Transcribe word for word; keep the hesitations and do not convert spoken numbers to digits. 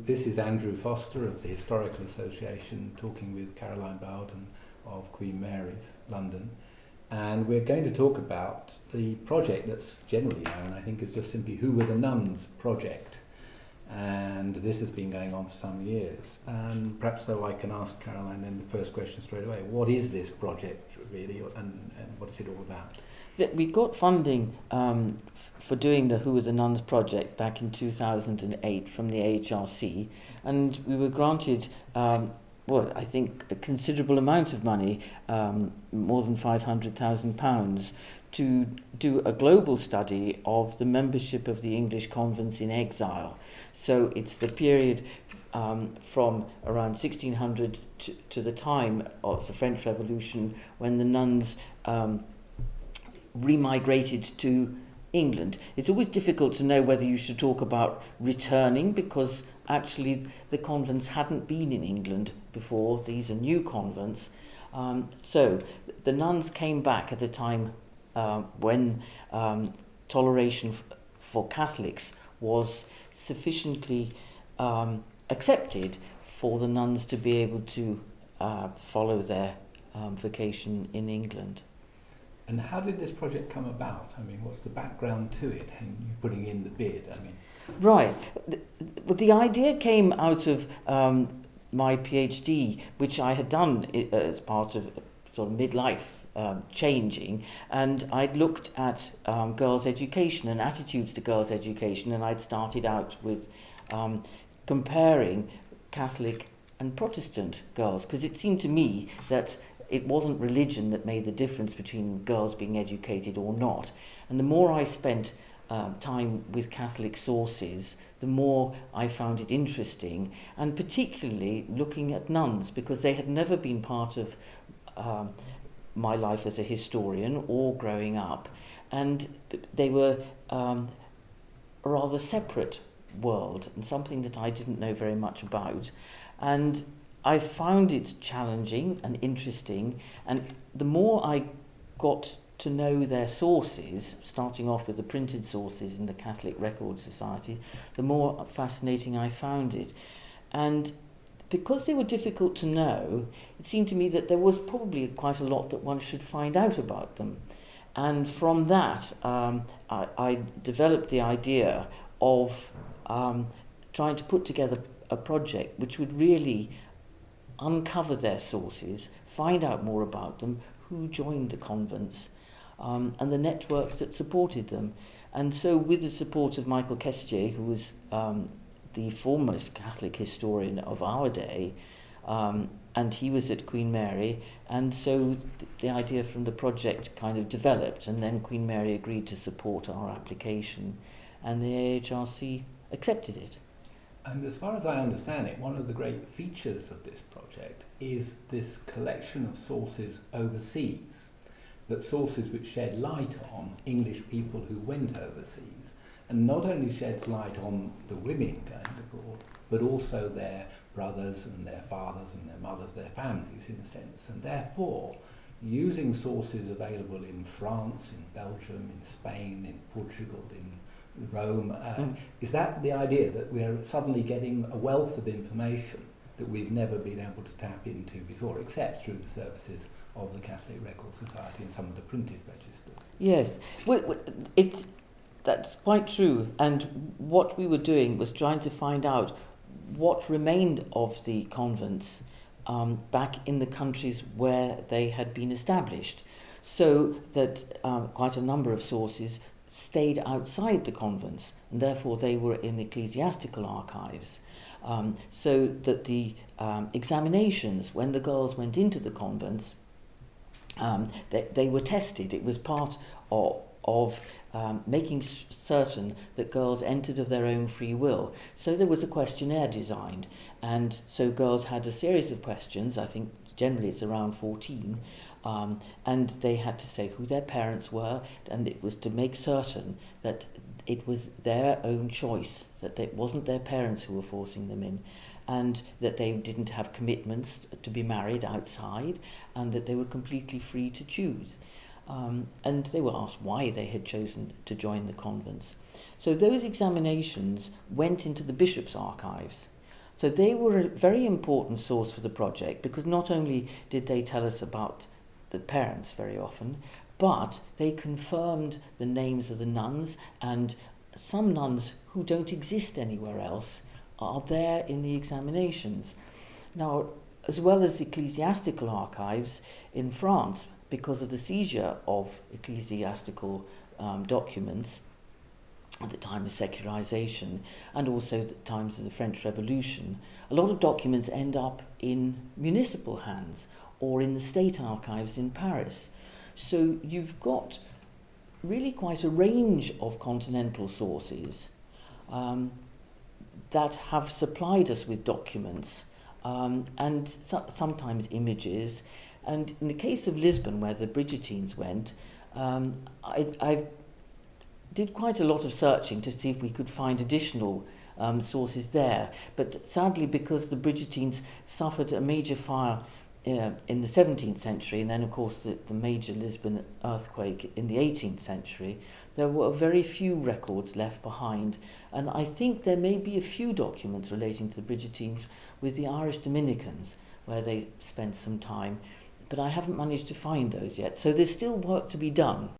this is Andrew Foster of the Historical Association talking with Caroline Bowden of Queen Mary's, London. And we're going to talk about the project that's generally known, I think, as just simply Who Were the Nuns project. And this has been going on for some years. And perhaps, though, I can ask Caroline then the first question straight away. What is this project, really, and, and what is it all about? We got funding um, f- for doing the Who Were the Nuns project back in two thousand eight from the A H R C, and we were granted, um, well, I think a considerable amount of money, um, more than five hundred thousand pounds, to do a global study of the membership of the English convents in exile. So it's the period um, from around sixteen hundred to, to the time of the French Revolution, when the nuns um, remigrated to England. It's always difficult to know whether you should talk about returning, because actually the convents hadn't been in England before. These are new convents. Um, so the nuns came back at a time uh, when um, toleration f- for Catholics was sufficiently um, accepted for the nuns to be able to uh, follow their um, vocation in England. And how did this project come about? I mean, what's the background to it and you putting in the bid? I mean, right. The, the, the idea came out of um, my PhD, which I had done i- as part of sort of midlife um, changing, and I'd looked at um, girls' education and attitudes to girls' education, and I'd started out with um, comparing Catholic and Protestant girls, because it seemed to me that it wasn't religion that made the difference between girls being educated or not. And the more I spent uh, time with Catholic sources, the more I found it interesting, and particularly looking at nuns, because they had never been part of um, my life as a historian or growing up, and they were um, a rather separate world and something that I didn't know very much about. And I found it challenging and interesting, and the more I got to know their sources, starting off with the printed sources in the Catholic Record Society, the more fascinating I found it. And because they were difficult to know, it seemed to me that there was probably quite a lot that one should find out about them. And from that, um, I, I developed the idea of um, trying to put together a project which would really uncover their sources, find out more about them, who joined the convents, um, and the networks that supported them. And so with the support of Michael Kestier, who was um, the foremost Catholic historian of our day, um, and he was at Queen Mary, and so th- the idea from the project kind of developed, and then Queen Mary agreed to support our application, and the A H R C accepted it. and as far as I understand it, one of the great features of this project is this collection of sources overseas, that sources which shed light on English people who went overseas, and not only sheds light on the women going abroad, but also their brothers and their fathers and their mothers, their families in a sense, and therefore using sources available in France, in Belgium, in Spain, in Portugal, in Rome. Uh, mm. Is that the idea, that we're suddenly getting a wealth of information that we've never been able to tap into before, except through the services of the Catholic Record Society and some of the printed registers? Yes, well, it's, that's quite true. And what we were doing was trying to find out what remained of the convents um, back in the countries where they had been established, so that um, quite a number of sources stayed outside the convents, and therefore they were in ecclesiastical archives, um, so that the um, examinations, when the girls went into the convents, um, they, they were tested. It was part of, of um, making s- certain that girls entered of their own free will. So there was a questionnaire designed, and so girls had a series of questions. I think generally it's around fourteen, Um, and they had to say who their parents were, and it was to make certain that it was their own choice, that it wasn't their parents who were forcing them in, and that they didn't have commitments to be married outside, and that they were completely free to choose. Um, and they were asked why they had chosen to join the convents. So those examinations went into the bishop's archives. So they were a very important source for the project, because not only did they tell us about the parents very often, but they confirmed the names of the nuns, and some nuns who don't exist anywhere else are there in the examinations. Now, as well as ecclesiastical archives in France, because of the seizure of ecclesiastical um, documents at the time of secularization and also the times of the French Revolution, a lot of documents end up in municipal hands or in the state archives in Paris. So you've got really quite a range of continental sources um, that have supplied us with documents um, and so- sometimes images. And in the case of Lisbon, where the Bridgetines went, um, I, I did quite a lot of searching to see if we could find additional um, sources there. But sadly, because the Bridgetines suffered a major fire uh, in the seventeenth century, and then of course the, the major Lisbon earthquake in the eighteenth century, there were very few records left behind. And I think there may be a few documents relating to the Bridgetines with the Irish Dominicans, where they spent some time, but I haven't managed to find those yet. So there's still work to be done.